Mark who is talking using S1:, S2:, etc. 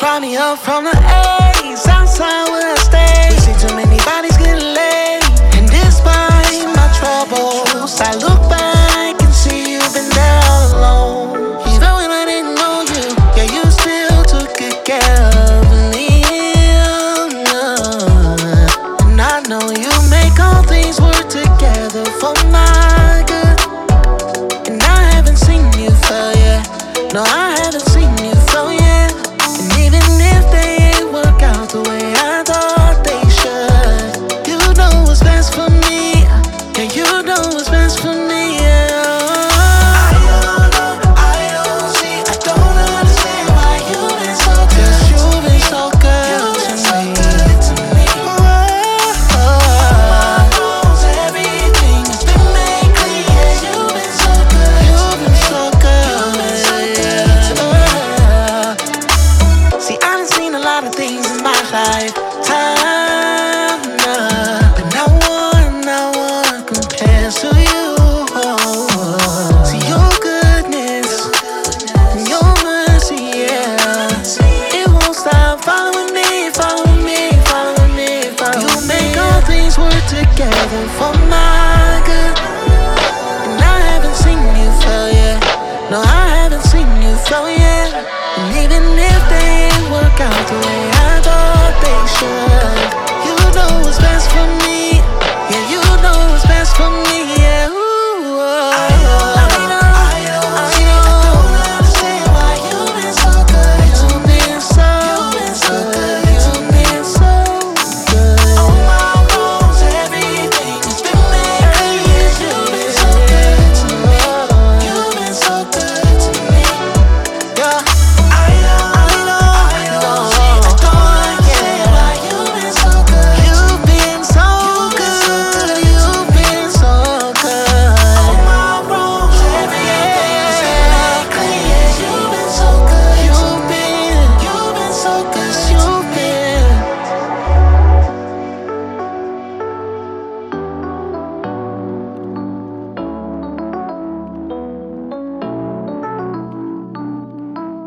S1: brought me up from the A's, outside where I stay. We see too many bodies getting laid, and despite my troubles, I look back and see you've been there all alone. Even when I didn't know you, yeah, you still took good care of me. And I know you make all things work together for my good. And I haven't seen you fail yet. No, I haven't seen you fail yet. And even if they ain't work out the way I thought they should, you know what's best for me. Yeah, you know what's best for me, yeah. I don't see, I don't understand why you've been so good. 'Cause you've been so good to me. Everything has been made clear. You've been so good. You've been so good. Yeah. See, I done seen a lot of things in my lifetime, but not one compares to you. See, your goodness and your mercy, yeah, it won't stop following me, following me, following me, following me. You make all things work together for my good. And I haven't seen you fail yet. No, I haven't seen you fail yet. And even if they ain't work out the way I thought they should, you know what's best for me.